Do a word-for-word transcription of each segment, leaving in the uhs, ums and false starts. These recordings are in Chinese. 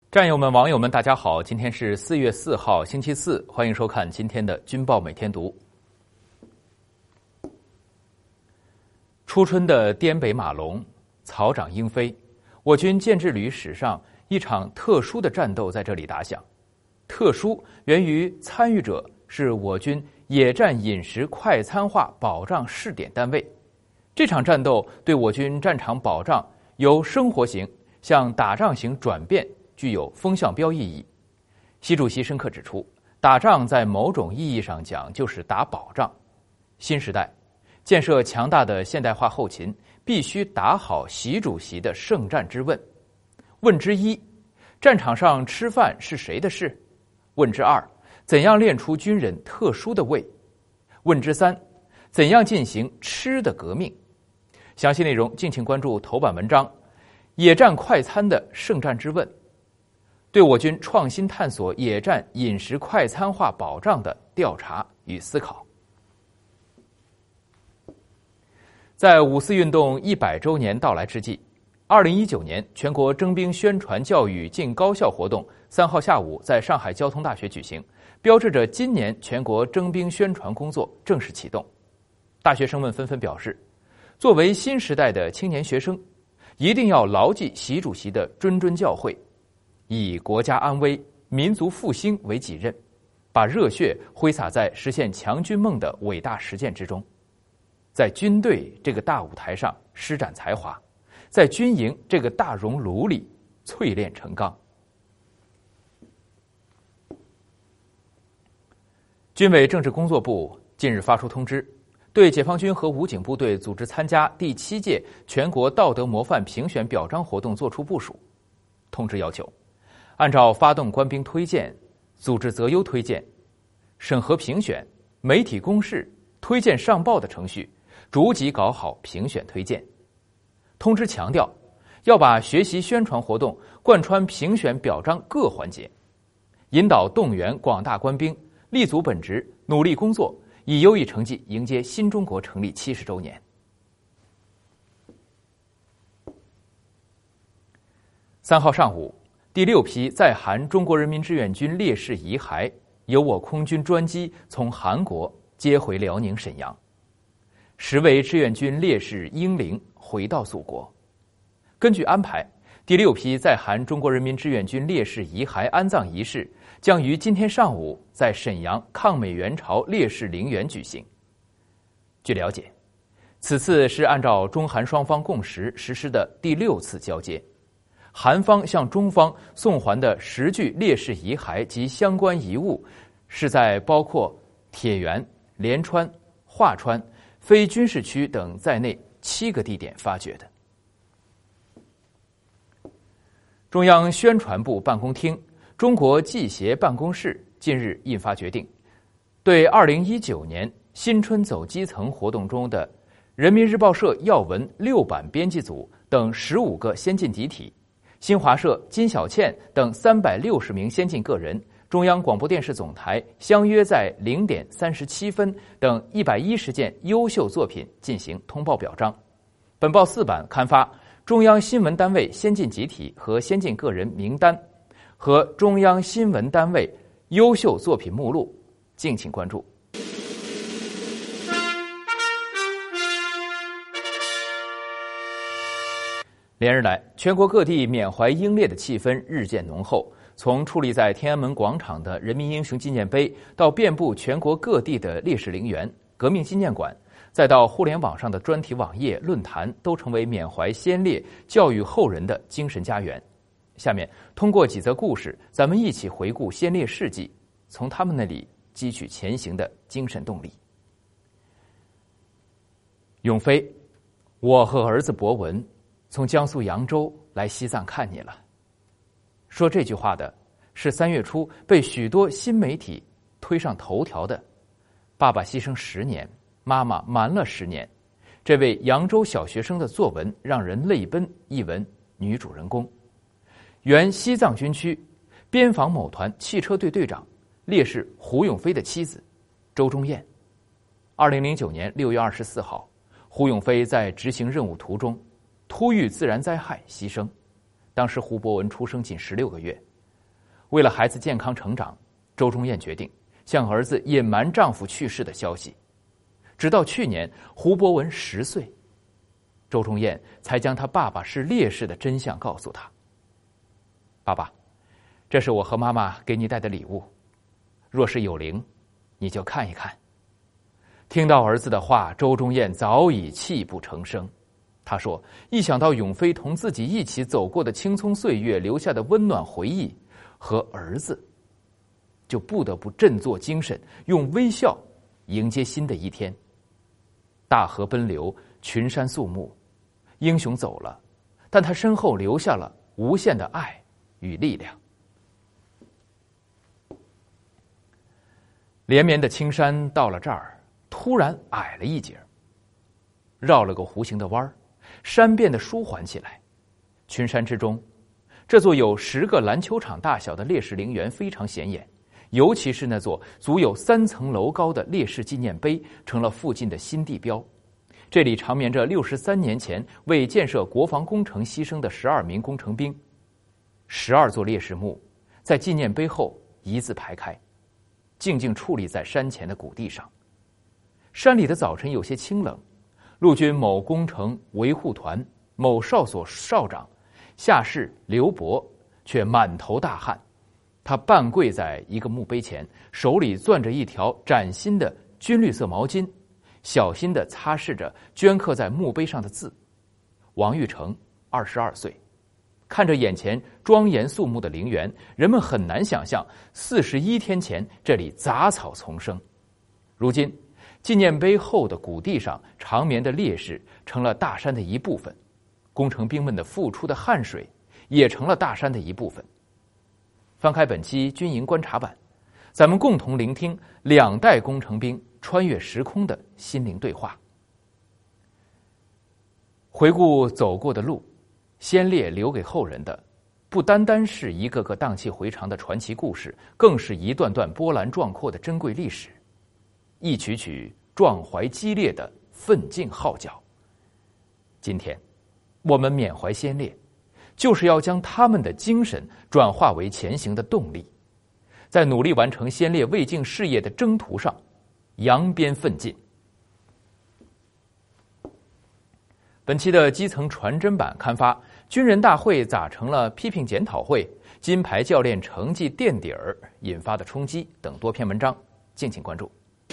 战友们、网友们，大家好！今天是四月四号，星期四，欢迎收看今天的《军报每天读》。初春的滇北马龙，草长莺飞，我军建制旅史上一场特殊的战斗在这里打响。特殊源于参与者是我军野战饮食快餐化保障试点单位。这场战斗对我军战场保障由生活型向打仗型转变，具有风向标意义。习主席深刻指出，打仗在某种意义上讲就是打保障。新时代建设强大的现代化后勤，必须打好习主席的圣战之问。问之一，战场上吃饭是谁的事？问之二，怎样练出军人特殊的胃？问之三，怎样进行吃的革命？详细内容敬请关注头版文章：野战快餐的圣战之问，对我军创新探索野战饮食快餐化保障的调查与思考。在五四运动一百周年到来之际，二零一九年全国征兵宣传教育进高校活动三号下午在上海交通大学举行，标志着今年全国征兵宣传工作正式启动。大学生们纷纷表示，作为新时代的青年学生，一定要牢记习主席的谆谆教诲，以国家安危、民族复兴为己任，把热血挥洒在实现强军梦的伟大实践之中，在军队这个大舞台上施展才华，在军营这个大熔炉里淬炼成钢。军委政治工作部近日发出通知，对解放军和武警部队组织参加第七届全国道德模范评选表彰活动作出部署。通知要求，按照发动官兵推荐、组织择优推荐、审核评选、媒体公示、推荐上报的程序，逐级搞好评选推荐。通知强调，要把学习宣传活动贯穿评选表彰各环节，引导动员广大官兵立足本职，努力工作，以优异成绩迎接新中国成立七十周年。三号上午，第六批在韩中国人民志愿军烈士遗骸由我空军专机从韩国接回辽宁沈阳，十位志愿军烈士英灵回到祖国。根据安排，第六批在韩中国人民志愿军烈士遗骸安葬仪式将于今天上午在沈阳抗美援朝烈士陵园举行。据了解，此次是按照中韩双方共识实施的第六次交接。韩方向中方送还的十具烈士遗骸及相关遗物，是在包括铁原、连川、桦川、非军事区等在内七个地点发掘的。中央宣传部办公厅、中国记协办公室近日印发决定，对二零一九年新春走基层活动中的人民日报社要闻六版编辑组等十五个先进集体、新华社金小倩等三百六十名先进个人、中央广播电视总台相约在零点三十七分等一百一十件优秀作品进行通报表彰。本报四版刊发中央新闻单位先进集体和先进个人名单和中央新闻单位优秀作品目录，敬请关注。连日来，全国各地缅怀英烈的气氛日渐浓厚，从矗立在天安门广场的人民英雄纪念碑，到遍布全国各地的烈士陵园、革命纪念馆，再到互联网上的专题网页、论坛，都成为缅怀先烈、教育后人的精神家园。下面通过几则故事，咱们一起回顾先烈事迹，从他们那里汲取前行的精神动力。永飞，我和儿子博文从江苏扬州来西藏看你了。说这句话的是三月初被许多新媒体推上头条的爸爸牺牲十年，妈妈瞒了十年，这位扬州小学生的作文让人泪奔。一文女主人公，原西藏军区边防某团汽车队队长、烈士胡永飞的妻子周忠燕。二零零九年六月二十四号，胡永飞在执行任务途中突遇自然灾害牺牲。当时胡博文出生仅十六个月， 为了孩子健康成长，周忠燕决定向儿子隐瞒丈夫去世的消息。直到去年，胡博文十岁，周忠燕才将他爸爸是烈士的真相告诉他。爸爸，这是我和妈妈给你带的礼物，若是有灵，你就看一看。听到儿子的话，周忠燕早已泣不成声。他说，一想到永飞同自己一起走过的青葱岁月留下的温暖回忆和儿子，就不得不振作精神，用微笑迎接新的一天。大河奔流，群山肃穆，英雄走了，但他身后留下了无限的爱与力量。连绵的青山到了这儿，突然矮了一截，绕了个弧形的弯儿，山变得舒缓起来。群山之中，这座有十个篮球场大小的烈士陵园非常显眼，尤其是那座足有三层楼高的烈士纪念碑，成了附近的新地标。这里长眠着六十三年前为建设国防工程牺牲的十二名工程兵。十二座烈士墓在纪念碑后一字排开，静静矗立在山前的谷地上。山里的早晨有些清冷，陆军某工程维护团某哨所哨长下士刘伯却满头大汗，他半跪在一个墓碑前，手里攥着一条崭新的军绿色毛巾，小心地擦拭着镌刻在墓碑上的字。王玉成，二十二岁。看着眼前庄严肃穆的陵园，人们很难想象四十一天前这里杂草丛生。如今纪念碑后的谷地上长眠的烈士成了大山的一部分，工程兵们的付出的汗水也成了大山的一部分。翻开本期军营观察版，咱们共同聆听两代工程兵穿越时空的心灵对话。回顾走过的路，先烈留给后人的不单单是一个个荡气回肠的传奇故事，更是一段段波澜壮阔的珍贵历史，一曲曲壮怀激烈的奋进号角。今天我们缅怀先烈，就是要将他们的精神转化为前行的动力，在努力完成先烈未竟事业的征途上扬鞭奋进。本期的基层传真版刊发，军人大会咋成了批评检讨会，金牌教练成绩垫底儿引发的冲击等多篇文章，敬请关注。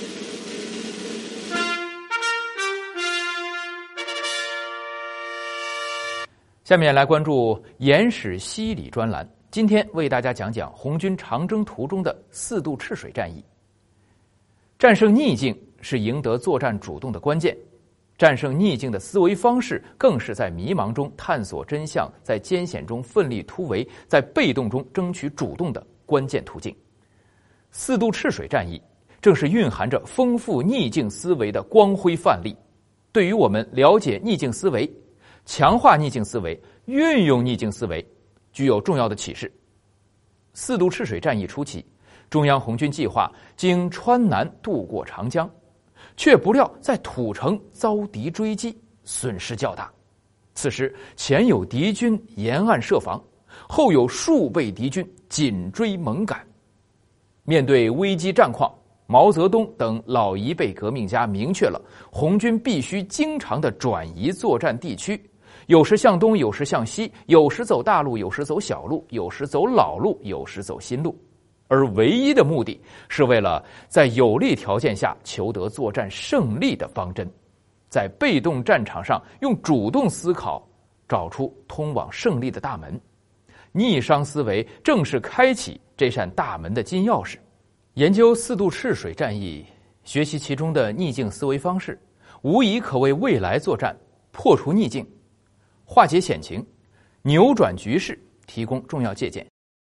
下面来关注野史西里专栏，今天为大家讲讲红军长征途中的四渡赤水战役。战胜逆境是赢得作战主动的关键，战胜逆境的思维方式更是在迷茫中探索真相，在艰险中奋力突围，在被动中争取主动的关键途径。四渡赤水战役正是蕴含着丰富逆境思维的光辉范例，对于我们了解逆境思维、强化逆境思维、运用逆境思维具有重要的启示。四渡赤水战役初期，中央红军计划经川南渡过长江，却不料在土城遭敌追击，损失较大。此时前有敌军沿岸设防，后有数倍敌军紧追猛赶。面对危机战况，毛泽东等老一辈革命家明确了红军必须经常的转移作战地区，有时向东，有时向西，有时走大路，有时走小路，有时走老路，有时走新路。而唯一的目的是为了在有利条件下求得作战胜利的方针，在被动战场上用主动思考找出通往胜利的大门。逆商思维正是开启这扇大门的金钥匙。研究四渡赤水战役，学习其中的逆境思维方式，无疑可为未来作战破除逆境、化解险情、扭转局势提供重要借鉴。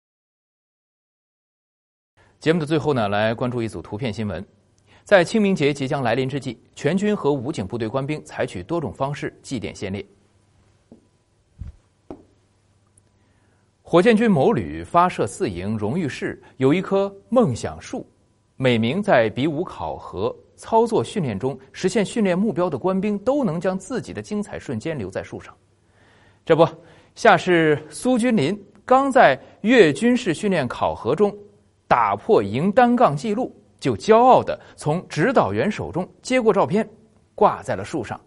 节目的最后呢，来关注一组图片新闻。在清明节即将来临之际，全军和武警部队官兵采取多种方式祭奠先烈。火箭军某旅发射四营荣誉室有一棵梦想树，每名在比武考核、操作训练中实现训练目标的官兵都能将自己的精彩瞬间留在树上。这不，下士苏君林刚在粤军事训练考核中打破营单杠记录，就骄傲地从指导员手中接过照片，挂在了树上。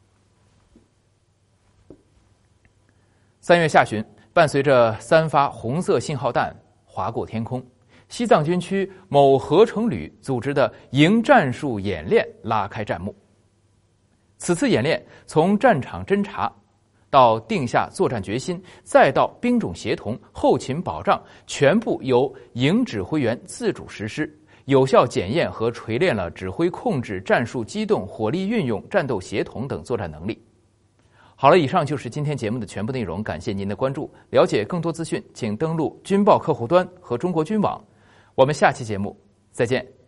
三月下旬，伴随着三发红色信号弹划过天空，西藏军区某合成旅组织的营战术演练拉开战幕。此次演练从战场侦察到定下作战决心，再到兵种协同、后勤保障，全部由营指挥员自主实施，有效检验和锤炼了指挥控制、战术机动、火力运用、战斗协同等作战能力。好了，以上就是今天节目的全部内容，感谢您的关注。了解更多资讯，请登录军报客户端和中国军网。我们下期节目再见。